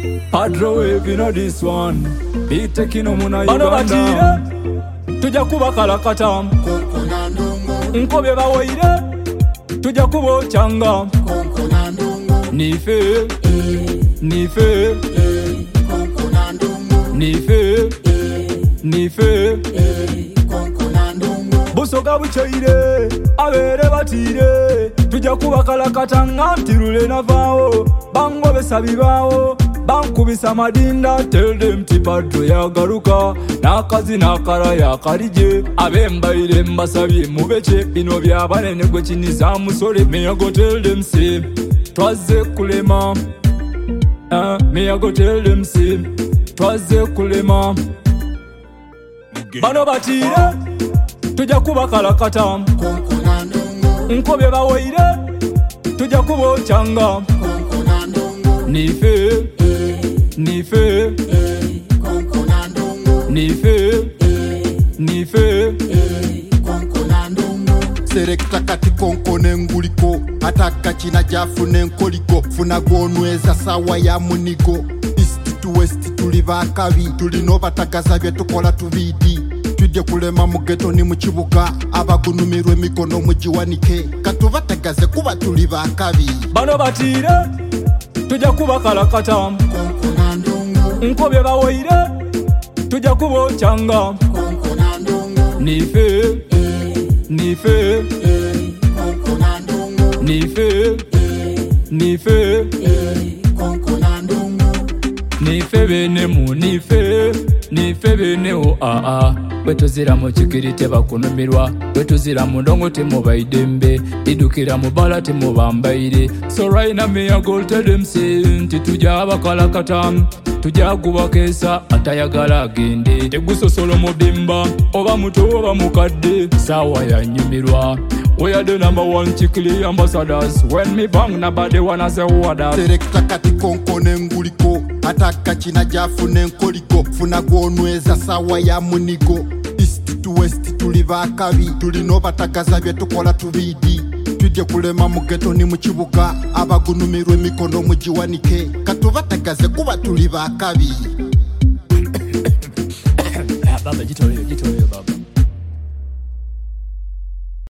Padro if you know this one. Big Tekino muna Uganda. Tuja kuba kalakata. Nkobe bawoire. Tuja kubo changa. Nife. Nife. Nife. Nife. Busoga buchaire. Abere batire. Tuja kuba kalakata ngantirule navao. Bango besabibao. Bankubisa madinda. Tell them Padro yagaruka. Nakazi nakara yakarije. Abembaire mbasabye mubeche. Bino byabanene gwe kiniza musore. Me I go tell them say twaze kulema. Me I go tell them say twaze kulema. Bano batire. Tuja kuba kalakata. Nkobe bawoire. Tuja kubo changa. Nife. Nife. Nife. Nife. Serekta kati konko nenguliko. Ataka china jafu nenkoliko. Funa gonweza sawa ya munigo. East to west tuliva akabi. Tulino batagaza bye tukola tubidi. Tujye kulema mu ghetto ni mu kibuga. Abagunumirwe mikono mujiwanike. Katubatagaze kuba tuliva akabi. Bano batire. Tuja kuba kalakata. Nkobe bawoire. Tuja kubo changa. Nife. Nife. Nife. Nife. Nife bene mu nife. Nife bene o Wetuzira mu kikirite bakunumirwa. Wetuzira mu ndongo temubaidembe. Idukira mu bala temubambaire. So right now me I go tell them say nti tuja bakalakata. Tuja kubakesa atayagala agende. Tegusosolo mu dimba. Oba muto oba mukadde. Sawa ya nyumirwa. We are the #1 chikili ambassadors. When me bang nobody wanna say what that. Serekta kati konko nenguliko. Ataka china jafu nenkoliko. Funa gonweza sawa ya munigo. East to west tuliva akabi. Tulino batagaza bye tukola tubidi. Tujye kulema mu ghetto ni mu kibuga. Abagunumirwe mikono mujiwanike. Katubatagaze kuba tuliva akabi. Baba gitoyo baba.